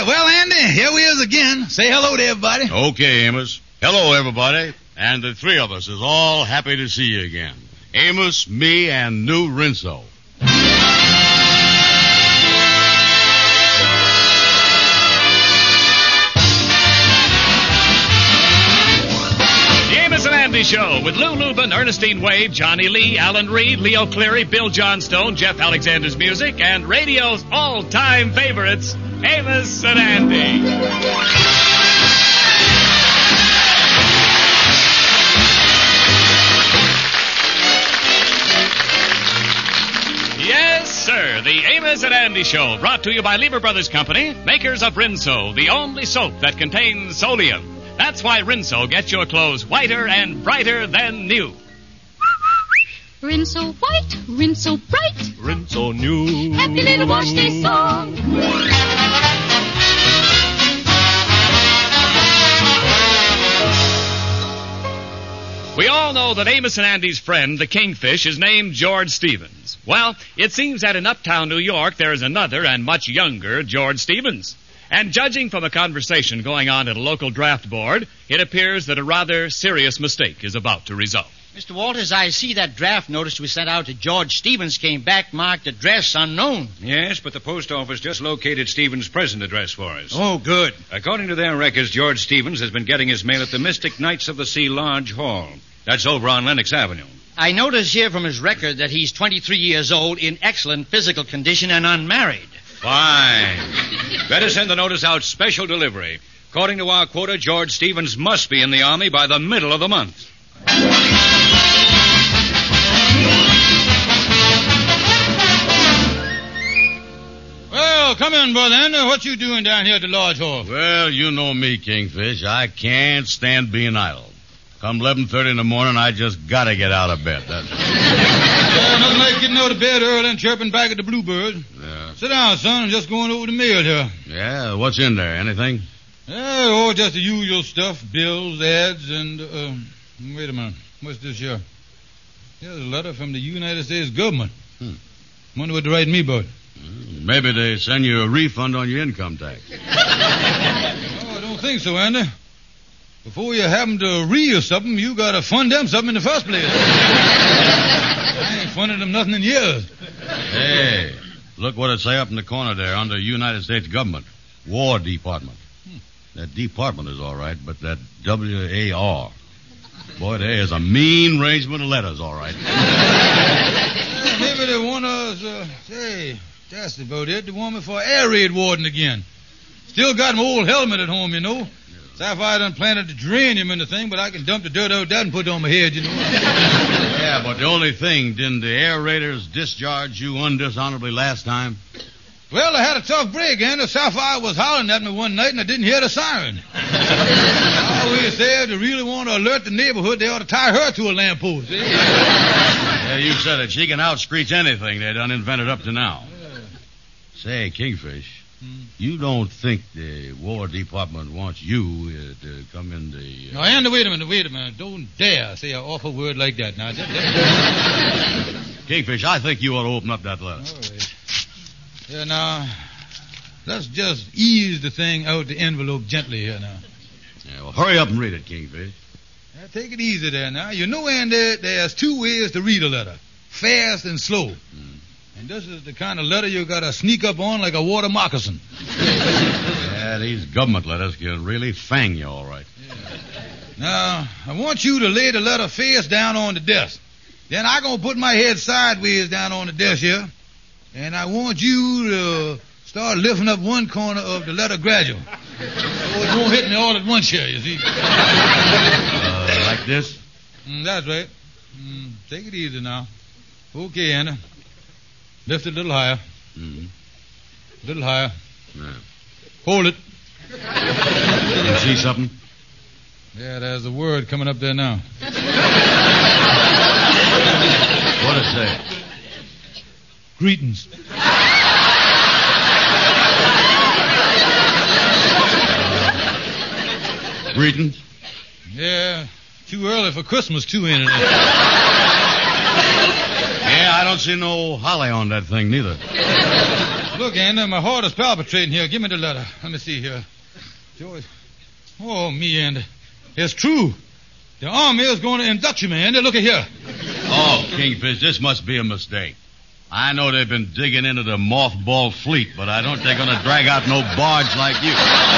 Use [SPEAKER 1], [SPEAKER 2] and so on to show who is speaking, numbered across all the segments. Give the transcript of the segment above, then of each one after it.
[SPEAKER 1] right, well, Andy, here we is again. Say hello to everybody.
[SPEAKER 2] Okay, Amos. Hello, everybody. And the three of us is all happy to see you again. Amos, me, and new Rinso.
[SPEAKER 3] And Andy Show with Lou Lubin, Ernestine Wade, Johnny Lee, Alan Reed, Leo Cleary, Bill Johnstone, Jeff Alexander's music, and radio's all-time favorites, Amos and Andy. Yes, sir, the Amos and Andy Show, brought to you by Lever Brothers Company, makers of Rinso, the only soap that contains solium. That's why Rinso gets your clothes whiter and brighter than new.
[SPEAKER 4] Rinso white, Rinso bright,
[SPEAKER 3] Rinso new.
[SPEAKER 4] Happy little wash day song.
[SPEAKER 3] We all know that Amos and Andy's friend, the Kingfish, is named George Stevens. Well, it seems that in uptown New York there is another and much younger George Stevens. And judging from a conversation going on at a local draft board, it appears that a rather serious mistake is about to result.
[SPEAKER 5] Mr. Walters, I see that draft notice we sent out to George Stevens came back marked address unknown.
[SPEAKER 6] Yes, but the post office just located Stevens' present address for us.
[SPEAKER 5] Oh, good.
[SPEAKER 6] According to their records, George Stevens has been getting his mail at the Mystic Knights of the Sea Lodge Hall. That's over on Lenox Avenue.
[SPEAKER 5] I notice here from his record that he's 23 years old, in excellent physical condition, and unmarried.
[SPEAKER 6] Fine. Better send the notice out special delivery. According to our quota, George Stevens must be in the Army by the middle of the month.
[SPEAKER 1] Well, come in, Brother Andy. What you doing down here at the Lodge Hall?
[SPEAKER 2] Well, you know me, Kingfish. I can't stand being idle. Come 11:30 in the morning, I just gotta get out of bed. That's...
[SPEAKER 1] Yeah, nothing like getting out of bed early and chirping back at the Bluebird.
[SPEAKER 2] Yeah.
[SPEAKER 1] Sit down, son. I'm just going over the mail here.
[SPEAKER 2] Yeah, what's in there? Anything?
[SPEAKER 1] Just the usual stuff. Bills, ads, and, wait a minute. What's this here? Here's a letter from the United States government. Wonder what they're writing me about.
[SPEAKER 2] Maybe they send you a refund on your income tax.
[SPEAKER 1] I don't think so, Andy. Before you happen to read something, you gotta fund them something in the first place. I ain't funded them nothing in years.
[SPEAKER 2] Hey, look what it say up in the corner there under United States government. War Department. That department is all right, but that W-A-R. Boy, there is a mean arrangement of letters, all right.
[SPEAKER 1] Maybe they want us, that's about it. They want me for air raid warden again. Still got my old helmet at home, you know. Sapphire done planted the geranium in the thing, but I can dump the dirt out that and put it on my head, you know.
[SPEAKER 2] Yeah, but the only thing, didn't the air raiders discharge you undishonorably last time?
[SPEAKER 1] Well, I had a tough break, and the Sapphire was hollering at me one night, and I didn't hear the siren. I always said if they really want to alert the neighborhood, they ought to tie her to a lamppost. Eh?
[SPEAKER 2] Yeah, you said it. She can outscreech anything they done invented up to now. Yeah. Say, Kingfish, you don't think the War Department wants you to come in the...
[SPEAKER 1] Now, Andy, wait a minute. Don't dare say an awful word like that. Now,
[SPEAKER 2] Kingfish, I think you ought to open up that letter.
[SPEAKER 1] All right. Yeah, now, let's just ease the thing out the envelope gently here now.
[SPEAKER 2] Yeah, well, hurry up and read it, Kingfish.
[SPEAKER 1] Now, take it easy there now. You know, Andy, there's two ways to read a letter. Fast and slow. And this is the kind of letter you got to sneak up on like a water moccasin.
[SPEAKER 2] Yeah, these government letters can really fang you all right.
[SPEAKER 1] Yeah. Now, I want you to lay the letter face down on the desk. Then I'm going to put my head sideways down on the desk here. And I want you to start lifting up one corner of the letter gradual. So it won't hit me all at once here, you see.
[SPEAKER 2] Like this?
[SPEAKER 1] That's right. Take it easy now. Okay, Anna. Lift it a little higher. A little higher.
[SPEAKER 2] Yeah.
[SPEAKER 1] Hold it.
[SPEAKER 2] You see something?
[SPEAKER 1] Yeah, there's a word coming up there now.
[SPEAKER 2] What it say?
[SPEAKER 1] Greetings.
[SPEAKER 2] Greetings?
[SPEAKER 1] Yeah, too early for Christmas, too, ain't it?
[SPEAKER 2] Yeah, I don't see no holly on that thing, neither.
[SPEAKER 1] Look, Andy, my heart is palpitating here. Give me the letter. Let me see here. George. Oh, me, Andy. It's true. The Army is going to induct you, Andy. Look at here.
[SPEAKER 2] Oh, Kingfish, this must be a mistake. I know they've been digging into the mothball fleet, but I don't think they're going to drag out no barge like you.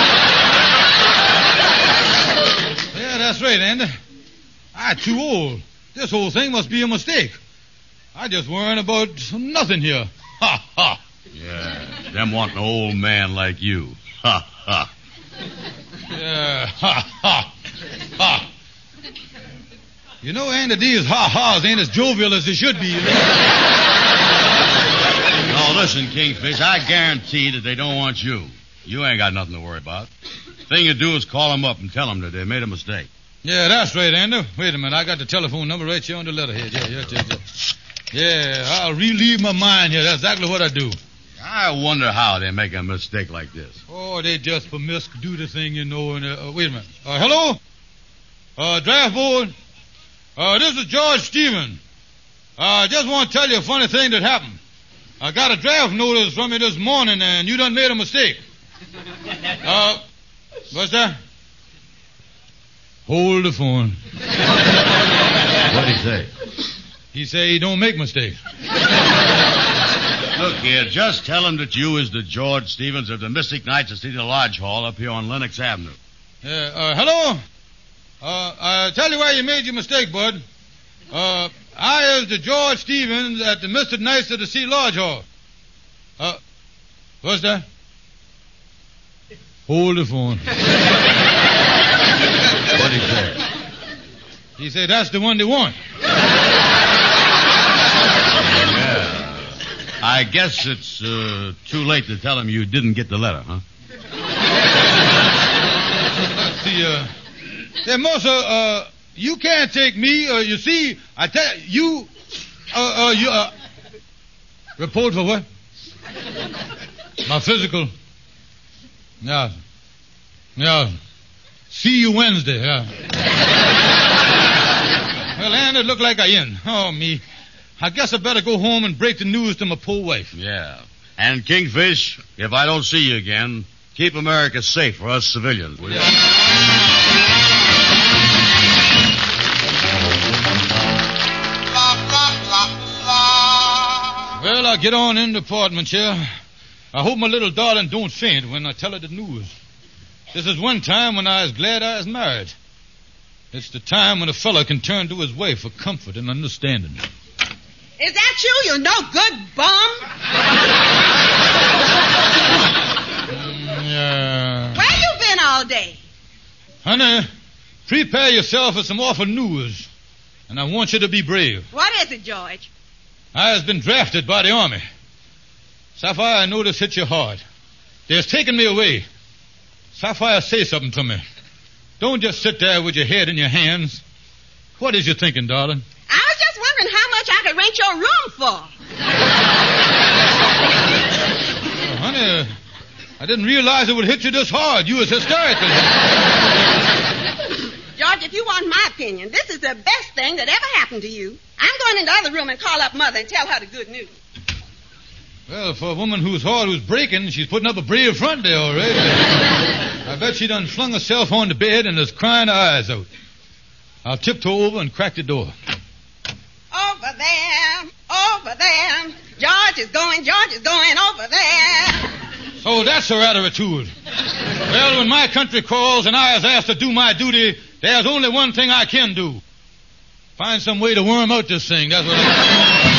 [SPEAKER 1] Yeah, that's right, Andy. I'm too old. This whole thing must be a mistake. I just worrying about nothing here. Ha, ha.
[SPEAKER 2] Yeah, them wanting an old man like you. Ha, ha.
[SPEAKER 1] Yeah, ha, ha, ha. You know, Andy, these ha-has ain't as jovial as they should be, you know.
[SPEAKER 2] No, listen, Kingfish, I guarantee that they don't want you. You ain't got nothing to worry about. Thing you do is call them up and tell them that they made a mistake.
[SPEAKER 1] Yeah, that's right, Andy. Wait a minute, I got the telephone number right here on the letterhead. Yeah, I'll relieve my mind here. That's exactly what I do.
[SPEAKER 2] I wonder how they make a mistake like this.
[SPEAKER 1] Oh, they just do the thing, you know. And wait a minute. Hello? Draft board? This is George Stevens. I just want to tell you a funny thing that happened. I got a draft notice from you this morning, and you done made a mistake. What's that? Hold the phone.
[SPEAKER 2] What'd he say?
[SPEAKER 1] He say he don't make mistakes.
[SPEAKER 2] Look here, just tell him that you is the George Stevens of the Mystic Knights of Cedar Lodge Hall up here on Lenox Avenue.
[SPEAKER 1] Hello? I tell you why you made your mistake, bud. I is the George Stevens at the Mystic Knights of the Cedar Lodge Hall. What's that? Hold the phone.
[SPEAKER 2] What'd he say?
[SPEAKER 1] He said that's the one they want.
[SPEAKER 2] I guess it's too late to tell him you didn't get the letter, huh?
[SPEAKER 1] See, Mosa, you can't take me, you see, I tell you, report for what? My physical. Yeah. See you Wednesday, yeah. Well, Andy, it look like I in. Oh, me. I guess I better go home and break the news to my poor wife.
[SPEAKER 2] Yeah. And Kingfish, if I don't see you again, keep America safe for us civilians, will you?
[SPEAKER 1] Well, I'll get on in the apartment here. I hope my little darling don't faint when I tell her the news. This is one time when I was glad I was married. It's the time when a fella can turn to his wife for comfort and understanding.
[SPEAKER 7] Is that you, you no good bum?
[SPEAKER 1] Yeah.
[SPEAKER 7] Where you been all day?
[SPEAKER 1] Honey, prepare yourself for some awful news. And I want you to be brave.
[SPEAKER 7] What is it, George?
[SPEAKER 1] I has been drafted by the Army. Sapphire, I know this hit you hard. They has taken me away. Sapphire, say something to me. Don't just sit there with your head in your hands. What is you thinking, darling?
[SPEAKER 7] I was just wondering how much I could rent your room for.
[SPEAKER 1] Honey, I didn't realize it would hit you this hard. You was hysterical.
[SPEAKER 7] George, if you want my opinion, this is the best thing that ever happened to you. I'm going in the other room and call up Mother and tell her the good news.
[SPEAKER 1] Well, for a woman whose heart was breaking, she's putting up a brave front there, all right. I bet she done flung herself on the bed and is crying her eyes out. I'll tiptoe over and crack the door.
[SPEAKER 7] Over there. George is going over there.
[SPEAKER 1] So that's her attitude. Well, when my country calls and I is asked to do my duty, there's only one thing I can do. Find some way to worm out this thing. That's what I'm...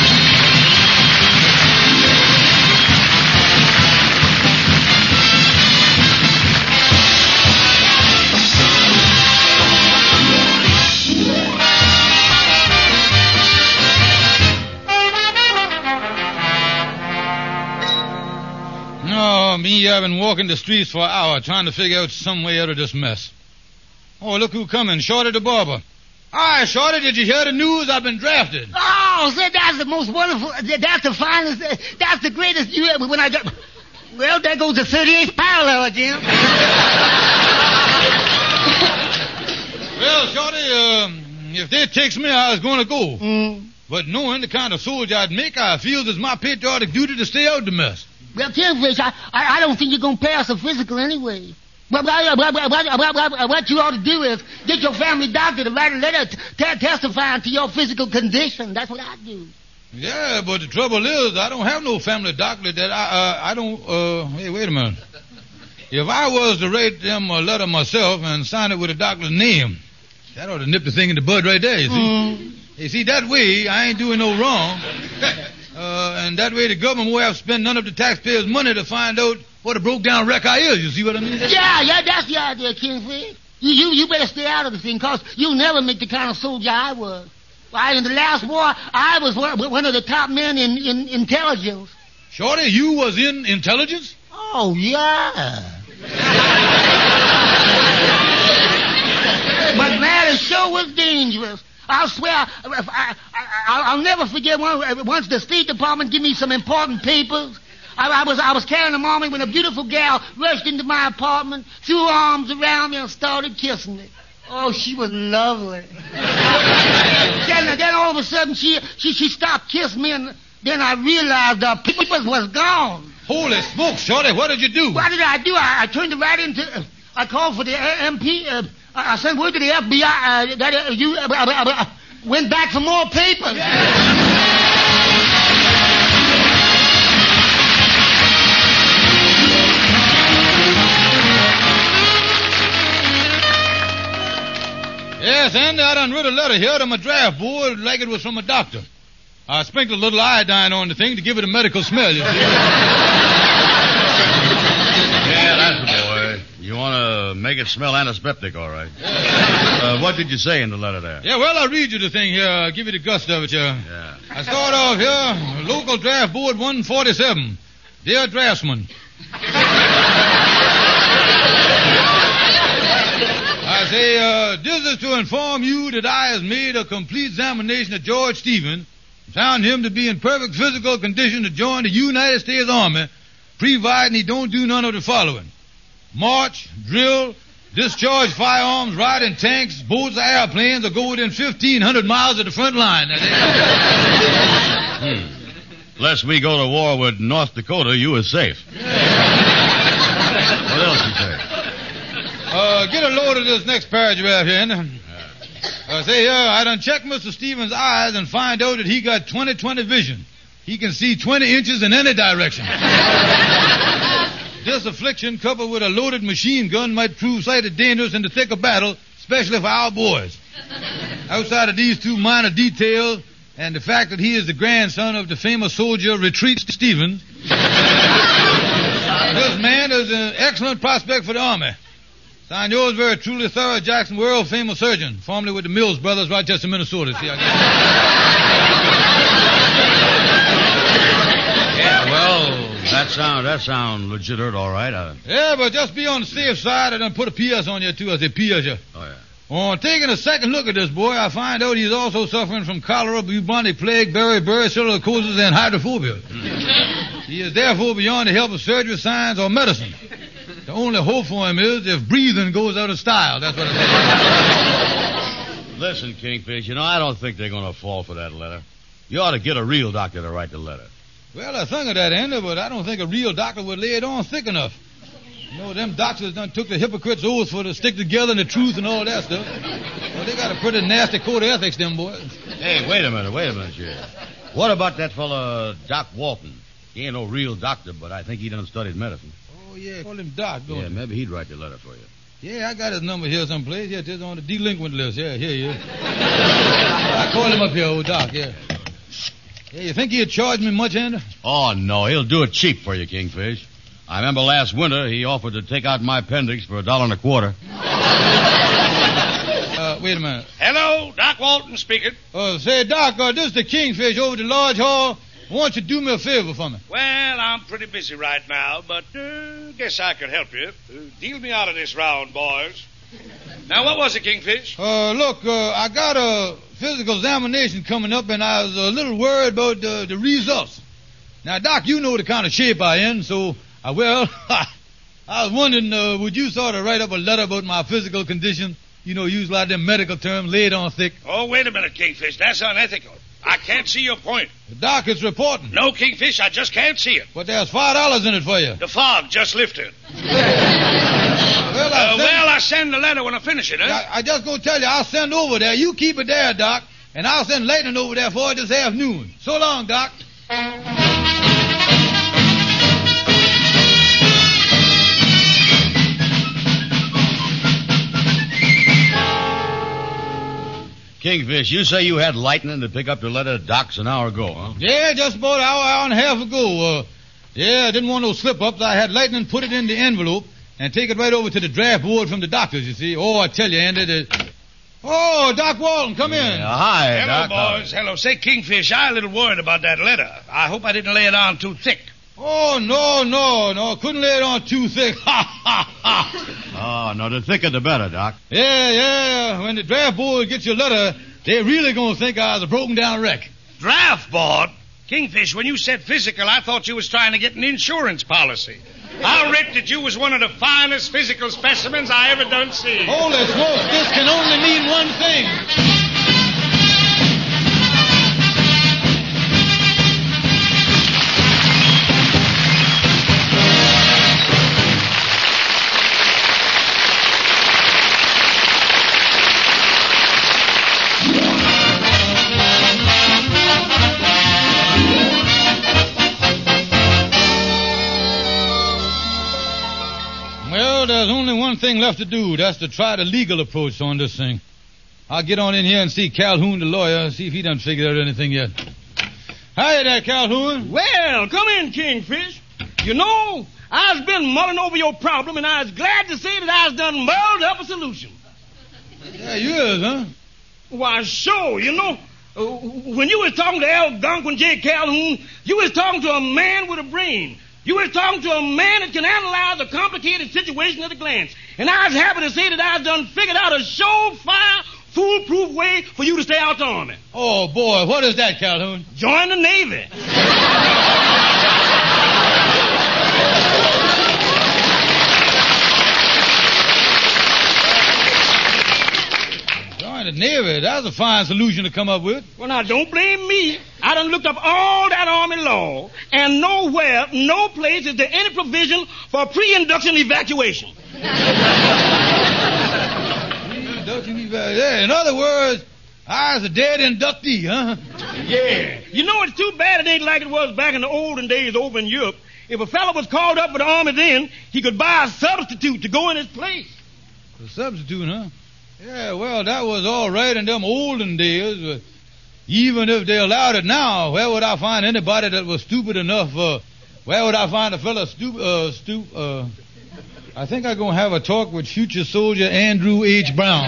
[SPEAKER 1] Oh, me, I've been walking the streets for an hour trying to figure out some way out of this mess. Oh, look who's coming, Shorty the barber. Hi, Shorty, did you hear the news? I've been drafted.
[SPEAKER 8] Oh, sir, that's the most wonderful, that's the finest, that's the greatest you ever, when I got... Well, there goes the 38th parallel again.
[SPEAKER 1] Well, Shorty, if they takes me, I was going to go. But knowing the kind of soldier I'd make, I feel it's my patriotic duty to stay out of the mess.
[SPEAKER 8] Well, Kingfish, I don't think you're going to pass a physical anyway. What you ought to do is get your family doctor to write a letter testifying to your physical condition. That's what I do.
[SPEAKER 1] Yeah, but the trouble is, I don't have no family doctor that I don't, hey, wait a minute. If I was to write them a letter myself and sign it with a doctor's name, that ought to nip the thing in the bud right there, you see. You see, that way, I ain't doing no wrong. And that way the government won't have to spend none of the taxpayers' money to find out what a broke-down wreck I is. You see what I mean?
[SPEAKER 8] Yeah, that's the idea, Kingfish. You better stay out of the thing, because you'll never make the kind of soldier I was. Why, in the last war, I was one of the top men in intelligence.
[SPEAKER 1] Shorty, you was in intelligence?
[SPEAKER 8] Oh, yeah. But, man, it sure was dangerous. I'll swear, I'll never forget once the State Department gave me some important papers. I was carrying them on me when a beautiful gal rushed into my apartment, threw her arms around me, and started kissing me. Oh, she was lovely. Then all of a sudden, she stopped kissing me, and then I realized the papers was gone.
[SPEAKER 1] Holy smoke, Shorty, what did you do?
[SPEAKER 8] What did I do? I turned it right into... I called for the MP. I sent word to the FBI that you went back for more papers.
[SPEAKER 1] Yes, Andy, I done wrote a letter here to my draft board like it was from a doctor. I sprinkled a little iodine on the thing to give it a medical smell, you see.
[SPEAKER 2] Yeah, that's the boy. You want to make it smell antiseptic, all right. What did you say in the letter there?
[SPEAKER 1] Yeah, well, I'll read you the thing here. I'll give you the gust of it here.
[SPEAKER 2] Yeah.
[SPEAKER 1] I start off here, local draft board 147. Dear draftsman. I say, this is to inform you that I has made a complete examination of George Stevens, found him to be in perfect physical condition to join the United States Army, providing he don't do none of the following: march, drill, discharge firearms, ride in tanks, boats, or airplanes, or go within 1,500 miles of the front line.
[SPEAKER 2] Lest we go to war with North Dakota, you is safe. What else you say?
[SPEAKER 1] Get a load of this next paragraph here. Say here, I done checked Mr. Stevens' eyes and find out that he got 20/20 vision. He can see 20 inches in any direction. This affliction, coupled with a loaded machine gun, might prove slightly dangerous in the thick of battle, especially for our boys. Outside of these two minor details, and the fact that he is the grandson of the famous soldier Retreat Stevens, this man is an excellent prospect for the Army. Signed, yours very truly, Thorough Jackson, world-famous surgeon, formerly with the Mills Brothers, Rochester, Minnesota. See,
[SPEAKER 2] Yeah, well, that sound legitimate, all right.
[SPEAKER 1] Yeah, but just be on the safe side. I done put a P.S. on you, too. I say P.S.
[SPEAKER 2] Oh, yeah.
[SPEAKER 1] On taking a second look at this boy, I find out he's also suffering from cholera, bubonic plague, beriberi, silicosis, and hydrophobia. He is therefore beyond the help of surgery, science, or medicine. The only hope for him is if breathing goes out of style. That's what it is.
[SPEAKER 2] Listen, Kingfish, I don't think they're going to fall for that letter. You ought to get a real doctor to write the letter.
[SPEAKER 1] Well, I think of that, Andy, but I don't think a real doctor would lay it on thick enough. Them doctors done took the hypocrite's oath for to stick together and the truth and all that stuff. Well, they got a pretty nasty code of ethics, them boys.
[SPEAKER 2] Hey, wait a minute, here. What about that fella, Doc Walton? He ain't no real doctor, but I think he done studied medicine.
[SPEAKER 1] Oh, yeah, call him Doc, don't you?
[SPEAKER 2] Maybe he'd write the letter for you.
[SPEAKER 1] Yeah, I got his number here someplace. Yeah, it's on the delinquent list. Yeah, here. I call him up here, old Doc, yeah. Yeah, you think he'd charge me much, Andy?
[SPEAKER 2] Oh, no, he'll do it cheap for you, Kingfish. I remember last winter he offered to take out my appendix for $1.25.
[SPEAKER 1] Wait a minute.
[SPEAKER 9] Hello, Doc Walton speaking.
[SPEAKER 1] Say, Doc, this is the Kingfish over at the Lodge Hall. I want you to do me a favor for me.
[SPEAKER 9] Well, I'm pretty busy right now, but guess I could help you. Deal me out of this round, boys. Now, what was it, Kingfish?
[SPEAKER 1] Look, I got a physical examination coming up, and I was a little worried about the results. Now, Doc, you know the kind of shape I am, so, I was wondering, would you sort of write up a letter about my physical condition? Use a lot of them medical terms, lay it on thick.
[SPEAKER 9] Oh, wait a minute, Kingfish. That's unethical. I can't see your point.
[SPEAKER 1] The doc is reporting.
[SPEAKER 9] No, Kingfish, I just can't see it.
[SPEAKER 1] But there's $5 in it for you.
[SPEAKER 9] The fog just lifted.
[SPEAKER 1] Well,
[SPEAKER 9] I send the letter when I finish it, huh?
[SPEAKER 1] I just gonna tell you, I'll send over there. You keep it there, Doc. And I'll send Leighton over there for it this afternoon. So long, Doc.
[SPEAKER 2] Kingfish, you say you had lightning to pick up your letter to Doc's an hour ago, huh?
[SPEAKER 1] Yeah, just about an hour and a half ago. I didn't want no slip-ups. I had Lightning put it in the envelope and take it right over to the draft board from the doctors, you see. Oh, I tell you, Andy, Oh, Doc Walton, come in.
[SPEAKER 2] Hi,
[SPEAKER 9] Hello,
[SPEAKER 2] Doc.
[SPEAKER 9] boys. Hello. Say, Kingfish, I'm a little worried about that letter. I hope I didn't lay it on too thick.
[SPEAKER 1] Oh, no. Couldn't lay it on too thick. Ha, ha, ha.
[SPEAKER 2] Oh, no, the thicker the better, Doc.
[SPEAKER 1] Yeah. When the draft board gets your letter, they're really going to think I was a broken-down wreck.
[SPEAKER 9] Draft board? Kingfish, when you said physical, I thought you was trying to get an insurance policy. I'll bet that you was one of the finest physical specimens I ever done see.
[SPEAKER 1] Holy smokes, this can only mean one thing. Well, there's only one thing left to do. That's to try the legal approach on this thing. I'll get on in here and see Calhoun, the lawyer, and see if he done figured out anything yet. Hi there, Calhoun.
[SPEAKER 10] Well, come in, Kingfish. You know, I've been mulling over your problem, and I was glad to say that I've done mulled up a solution.
[SPEAKER 1] Yeah, you is, huh?
[SPEAKER 10] Why, sure. You know, when you was talking to Algonquin J. Calhoun, you was talking to a man with a brain. You was talking to a man that can analyze a complicated situation at a glance. And I was happy to say that I've done figured out a surefire, foolproof way for you to stay out the Army.
[SPEAKER 1] Oh, boy, what is that, Calhoun?
[SPEAKER 10] Join the Navy.
[SPEAKER 1] Join the Navy. That's a fine solution to come up with.
[SPEAKER 10] Well, now, don't blame me. I done looked up all that Army law, and nowhere, no place is there any provision for pre-induction evacuation.
[SPEAKER 1] In other words, I was a dead inductee, huh?
[SPEAKER 10] Yeah. You know, it's too bad it ain't like it was back in the olden days over in Europe. If a fellow was called up for the Army then, he could buy a substitute to go in his place.
[SPEAKER 1] A substitute, huh? Yeah, well, that was all right in them olden days, but even if they allowed it now, where would I find anybody that was stupid enough? Where would I find a fella I think I'm going to have a talk with future soldier Andrew H. Brown.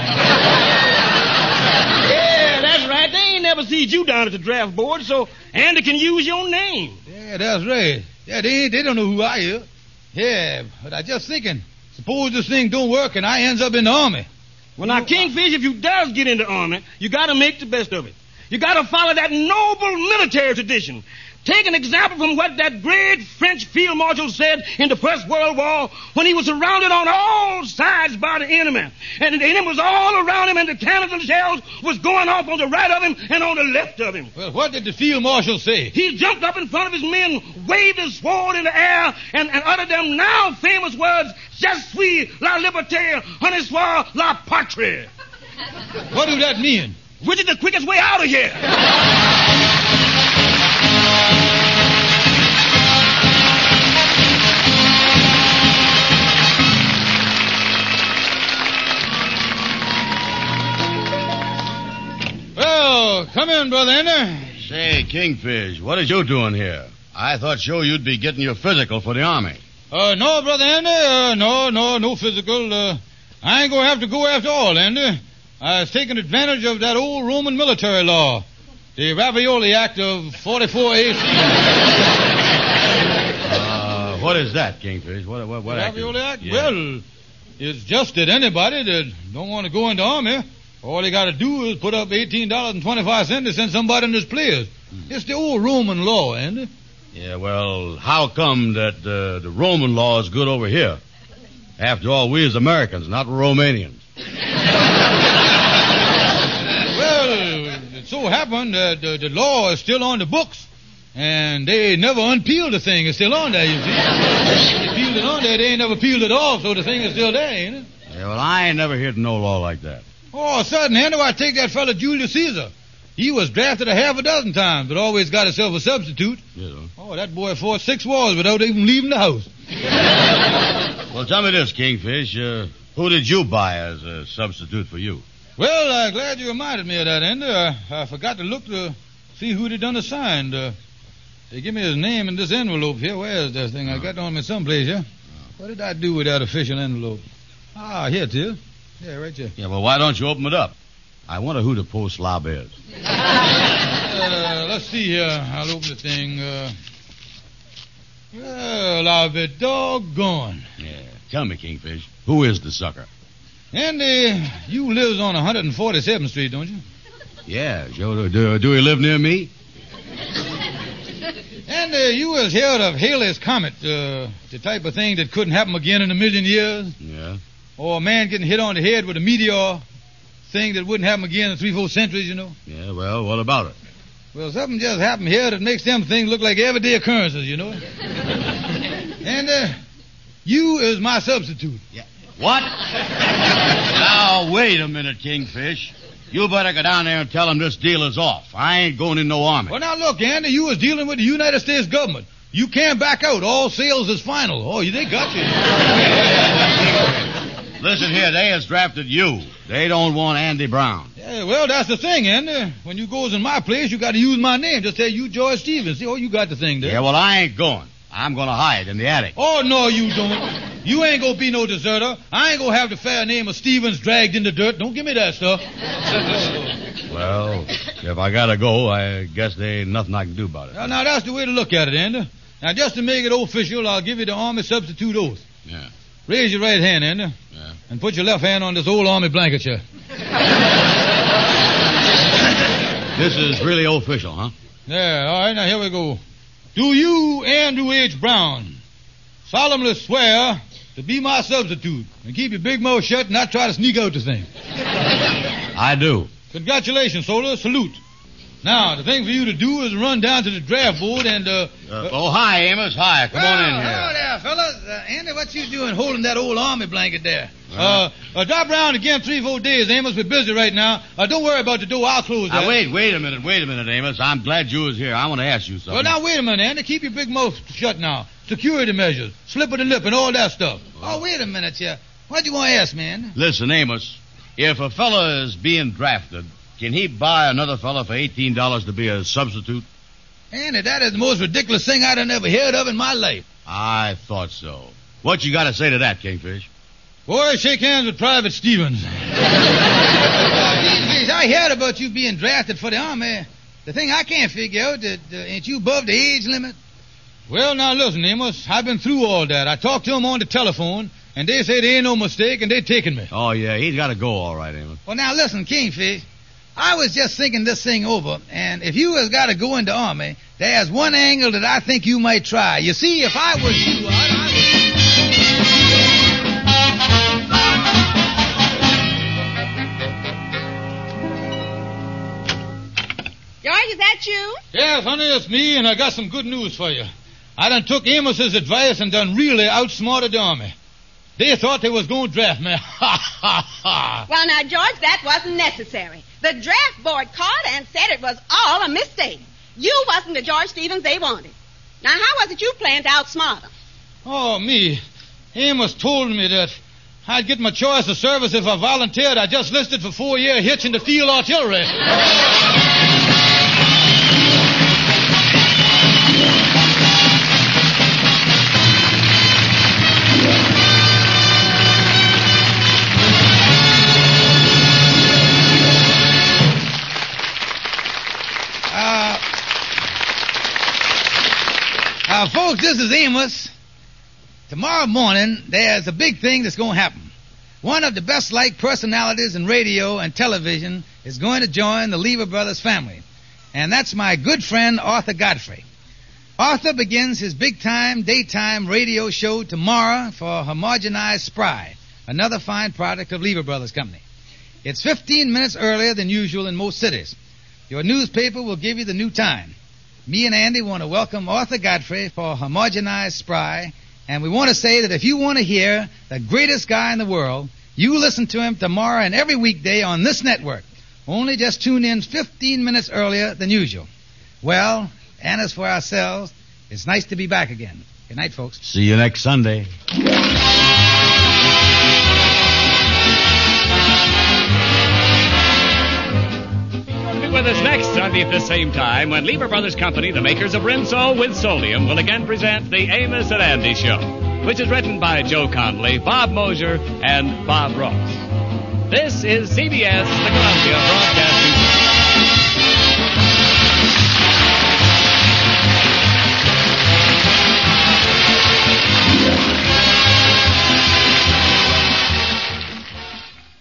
[SPEAKER 10] Yeah, that's right. They ain't never seen you down at the draft board, so Andy can use your name.
[SPEAKER 1] Yeah, that's right. Yeah, they don't know who I am. Yeah, but I just thinking, suppose this thing don't work and I ends up in the Army.
[SPEAKER 10] Well, now, Kingfish, if you does get in the Army, you got to make the best of it. You got to follow that noble military tradition. Take an example from what that great French field marshal said in the First World War when he was surrounded on all sides by the enemy. And the enemy was all around him, and the cannons and shells was going off on the right of him and on the left of him.
[SPEAKER 1] Well, what did the field marshal say?
[SPEAKER 10] He jumped up in front of his men, waved his sword in the air, and uttered them now famous words, Je suis la liberté, honneur soit la patrie.
[SPEAKER 1] What do that mean?
[SPEAKER 10] Which is the quickest way out of here?
[SPEAKER 1] Well, come in, Brother Ender.
[SPEAKER 2] Say, Kingfish, what is you doing here? I thought sure you'd be getting your physical for the Army.
[SPEAKER 1] No, Brother Ender. No physical. I ain't going to have to go after all, Ender. I was taking advantage of that old Roman military law, the Ravioli Act of 44 AC.
[SPEAKER 2] What is that, Kingfish? What
[SPEAKER 1] Ravioli Act?
[SPEAKER 2] Yeah.
[SPEAKER 1] Well, it's just that anybody that don't want to go into the Army, all they got to do is put up $18.25 to send somebody in his place. It's the old Roman law, Andy.
[SPEAKER 2] Yeah, well, how come that the Roman law is good over here? After all, we as Americans, not Romanians.
[SPEAKER 1] Well, it's so happened that the law is still on the books, and they never unpeeled the thing. It's still on there, you see. They peeled it on there, they ain't never peeled it off, so the thing is still there, ain't it?
[SPEAKER 2] Yeah, well, I ain't never heard no law like that.
[SPEAKER 1] Oh, sudden, how do I take that fella Julius Caesar? He was drafted a half a dozen times, but always got himself a substitute.
[SPEAKER 2] Yeah.
[SPEAKER 1] Oh, that boy fought 6 wars without even leaving the house.
[SPEAKER 2] Well, tell me this, Kingfish. Who did you buy as a substitute for you?
[SPEAKER 1] Well, I'm glad you reminded me of that, Ender. I forgot to look to see who they done assigned. They give me his name in this envelope here. Where is this thing? I got it on me someplace here. What did I do with that official envelope? Ah, here it is. Yeah, right there.
[SPEAKER 2] Yeah, well, why don't you open it up? I wonder who the post slob is.
[SPEAKER 1] Let's see here. I'll open the thing. Well, I'll be doggone.
[SPEAKER 2] Yeah, tell me, Kingfish, who is the sucker?
[SPEAKER 1] Andy, you lives on 147th Street, don't you?
[SPEAKER 2] Yeah, Joe. Do he live near me?
[SPEAKER 1] And you was heard of Halley's Comet, the type of thing that couldn't happen again in a million years?
[SPEAKER 2] Yeah.
[SPEAKER 1] Or a man getting hit on the head with a meteor, thing that wouldn't happen again in 3-4 centuries, you know?
[SPEAKER 2] Yeah, well, what about it?
[SPEAKER 1] Well, something just happened here that makes them things look like everyday occurrences, you know? And you is my substitute.
[SPEAKER 2] Yeah. What? Now, wait a minute, Kingfish. You better go down there and tell him this deal is off. I ain't going in no army.
[SPEAKER 1] Well, now, look, Andy, you was dealing with the United States government. You can't back out. All sales is final. Oh, they got you.
[SPEAKER 2] Listen here, they has drafted you. They don't want Andy Brown.
[SPEAKER 1] Yeah, well, that's the thing, Andy. When you goes in my place, you got to use my name. Just say you George Stevens. See, oh, you got the thing there.
[SPEAKER 2] Yeah, well, I ain't going. I'm going to hide in the attic.
[SPEAKER 1] Oh, no, you don't. You ain't going to be no deserter. I ain't going to have the fair name of Stevens dragged in the dirt. Don't give me that stuff.
[SPEAKER 2] Well, if I got to go, I guess there ain't nothing I can do about it.
[SPEAKER 1] Now, that's the way to look at it, Andy. Now, just to make it official, I'll give you the Army substitute oath.
[SPEAKER 2] Yeah.
[SPEAKER 1] Raise your right hand, Andy.
[SPEAKER 2] Yeah.
[SPEAKER 1] And put your left hand on this old Army blanket here.
[SPEAKER 2] This is really official, huh?
[SPEAKER 1] Yeah, all right, now here we go. Do you, Andrew H. Brown, solemnly swear to be my substitute and keep your big mouth shut and not try to sneak out the thing?
[SPEAKER 2] I do.
[SPEAKER 1] Congratulations, soldier. Salute. Now, the thing for you to do is run down to the draft board and,
[SPEAKER 2] oh, hi, Amos. Hi. Come on in here.
[SPEAKER 1] Hello there, fellas. Andy, what you doing holding that old Army blanket there? Drop around again 3-4 days, Amos. We're busy right now. Don't worry about the door. I'll close that.
[SPEAKER 2] Wait a minute, Amos. I'm glad you was here. I want to ask you something.
[SPEAKER 1] Well, now, wait a minute, Andy. Keep your big mouth shut now. Security measures, slip of the lip, and all that stuff. Oh, wait a minute here. What do you want to ask, man?
[SPEAKER 2] Listen, Amos, if a fella is being drafted, can he buy another fella for $18 to be a substitute?
[SPEAKER 1] Andy, that is the most ridiculous thing I'd ever heard of in my life.
[SPEAKER 2] I thought so. What you got to say to that, Kingfish?
[SPEAKER 1] Boy, shake hands with Private Stevens. Kingfish, I heard about you being drafted for the Army. The thing I can't figure out, ain't you above the age limit? Well, now listen, Amos, I've been through all that. I talked to them on the telephone, and they say there ain't no mistake, and they taking me.
[SPEAKER 2] Oh, yeah, he's got to go all right, Amos.
[SPEAKER 1] Well, now listen, Kingfish, I was just thinking this thing over, and if you has got to go into Army, there's one angle that I think you might try. You see, if I was you,
[SPEAKER 7] George, is that you?
[SPEAKER 1] Yes, honey, it's me, and I got some good news for you. I done took Amos's advice and done really outsmarted the Army. They thought they was going to draft me. Ha, ha, ha.
[SPEAKER 7] Well, now, George, that wasn't necessary. The draft board called and said it was all a mistake. You wasn't the George Stevens they wanted. Now, how was it you planned to outsmart them?
[SPEAKER 1] Oh, me. Amos told me that I'd get my choice of service if I volunteered. I just listed for 4-year hitch in the field artillery. Folks, this is Amos. Tomorrow morning, there's a big thing that's going to happen. One of the best-liked personalities in radio and television is going to join the Lever Brothers family. And that's my good friend, Arthur Godfrey. Arthur begins his big-time, daytime radio show tomorrow for Homogenized Spry, another fine product of Lever Brothers Company. It's 15 minutes earlier than usual in most cities. your newspaper will give you the new time. Me and Andy want to welcome Arthur Godfrey for Homogenized Spry, and we want to say that if you want to hear the greatest guy in the world, you listen to him tomorrow and every weekday on this network. Only just tune in 15 minutes earlier than usual. Well, and as for ourselves, it's nice to be back again. Good night, folks.
[SPEAKER 2] See you next Sunday.
[SPEAKER 3] Be with us next Sunday at the same time when Lever Brothers Company, the makers of Rinso with Solium, will again present the Amos and Andy Show, which is written by Joe Conley, Bob Mosier, and Bob Ross. This is CBS, the Columbia Broadcasting